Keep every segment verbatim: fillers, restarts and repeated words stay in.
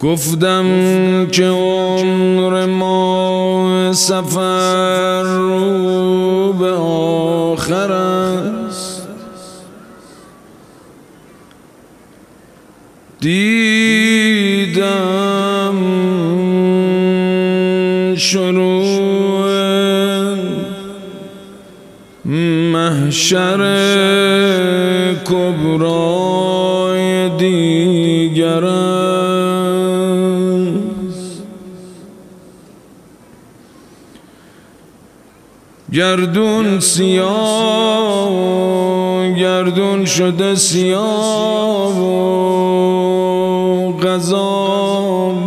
گفتم که عمر ما سفر رو به آخر است، دیدم شروع محشر کبرای دیگر است. گردون سیاه، گردون شده سیاه و غذا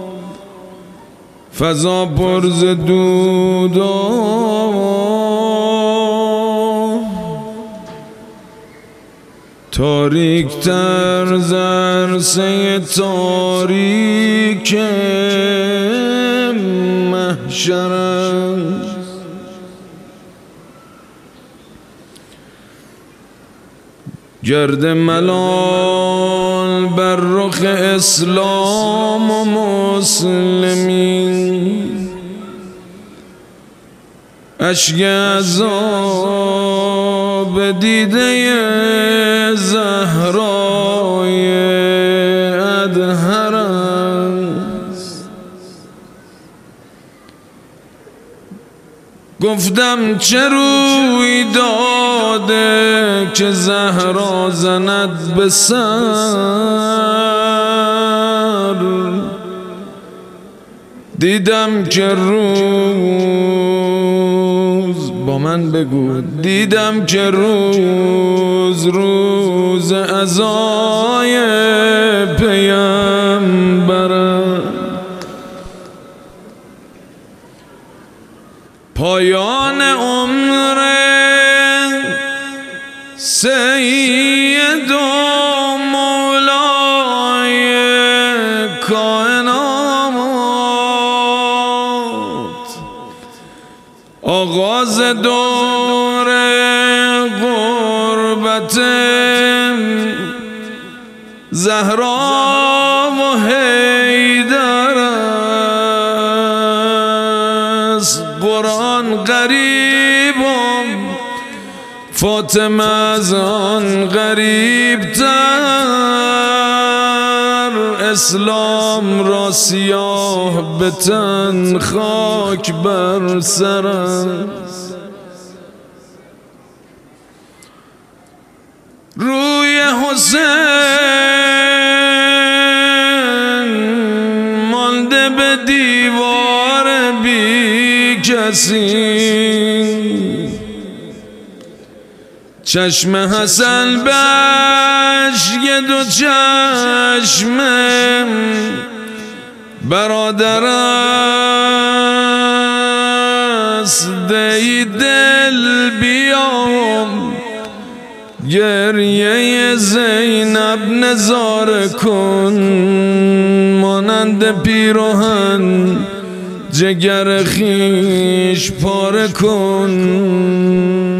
فضا پر ز دودا، تاریک تر ز عرصه تاریک محشر است. گرد ملال بر رخ اسلام و مسلمین، اشک عذاب دیده زهرای ادهر است. گفتم چه روی داده که زهرا زند به سر، دیدم که روز با من بگو، دیدم که روز روز عزای پیامبر، پایان عمر سید و مولای کائنات، آغاز دور غربت زهرا و حیدر است. قرآن غریبم، فاطمه از آن غریب تر، اسلام را سیاه به تن خاک بر سر است. روی حسین مانده به دیوار بی کسی، چشم حسن بش یه دو چشم برادر است. ای دل بیام گریه زینب نظاره کن، مانند پیراهن جگر خیش پاره کن.